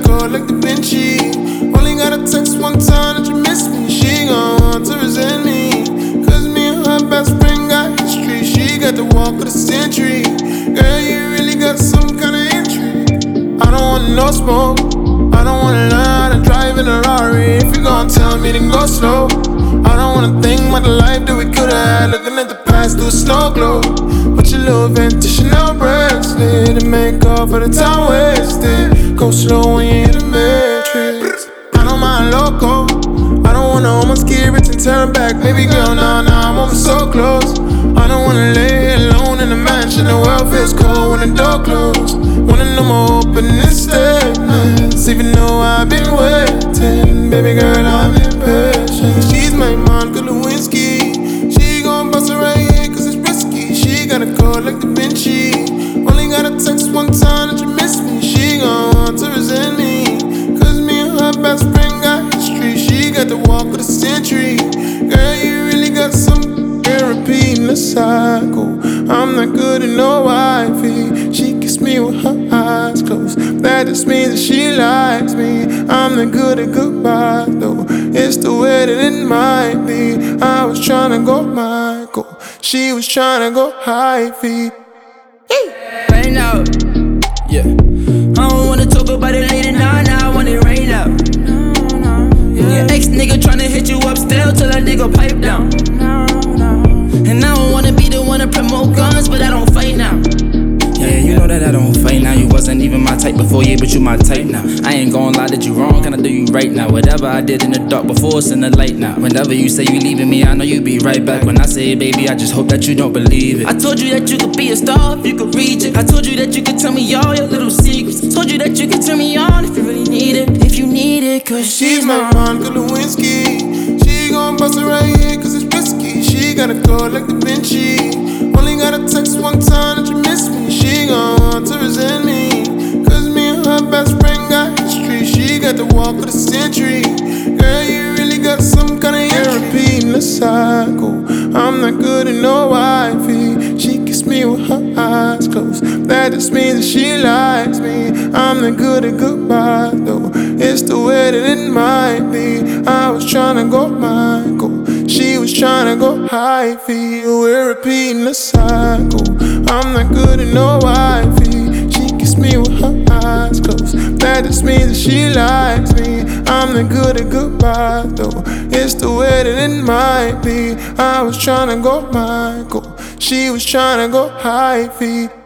code like Da Vinci. Only got a text one time that you miss me. She gon' want to resent me, cause me and her best friend got history. She got the walk of the century. Girl, you really got some kind of intrigue. I don't want no smoke, I don't wanna learn how to drive in a Rari. If you gon' tell me, then go slow. I don't wanna think about the life that we could've had, looking at the past through a snow globe. Put your little Venti Chanel bracelet and make up for the time wasted. Go slow when you hit the matrix. I don't mind loco, I don't wanna almost get rich and turn back. Baby girl, nah, I'm almost so close. I don't wanna lay here alone in a mansion. The world feels cold when the door closed. Wanna know my opening statements, even though I've been waiting. Baby girl, I'm impatient. She's my Monica Lewinsky. She gon' bust it right here cause it's risky. She got a code like Da Vinci. Only got a text one time that you miss me. She gon' want to resent me, cause me and her best friend got history. She got the walk of the century. Girl, you really got some repeating the cycle. I'm not good at no wifey. She kiss me with her eyes closed. That just means that she likes me. I'm not good at goodbye though. It's the way that it might be. I was tryna go Michael, she was tryna go Hyphy. Right now, yeah. I don't wanna talk about it later, nah, I want it right now. Your ex nigga tryna hit you up still till that nigga pipe down. And I don't wanna be the one to promote guns, but I don't fight now. Yeah, you know that I don't fight now. You wasn't even my type before, yeah, but you my type now. I ain't gon' lie that you wrong, can I do you right now? Whatever I did in the dark before, it's in the light now. Whenever you say you leaving me, I know you be right back. When I say it, baby, I just hope that you don't believe it. I told you that you could be a star if you could reach it. I told you that you could tell me all your little secrets. Told you that you could turn me on if you really need it. If you need it, cause she's my Monica Lewinsky. She gon' bust it right here cause it's risky. She got a code like Da Vinci. Only got a text one time that you miss me. She gon' want to resent me, cause me and her best friend got history. She got the walk of the century. Girl, you really got some kind of repeating the cycle. I'm not good at no wifey. She kiss me with her eyes closed. That just means that she likes me. I'm not good at goodbye though. It's the way that it might be. I was tryna go Michael, she was tryna go Hyphy. We're repeating the cycle. I'm not good at no wifey. She kiss me with her eyes closed. That just means that she likes me. I'm not good at goodbye though. It's the way that it might be. I was tryna go Michael, she was tryna go Hyphy.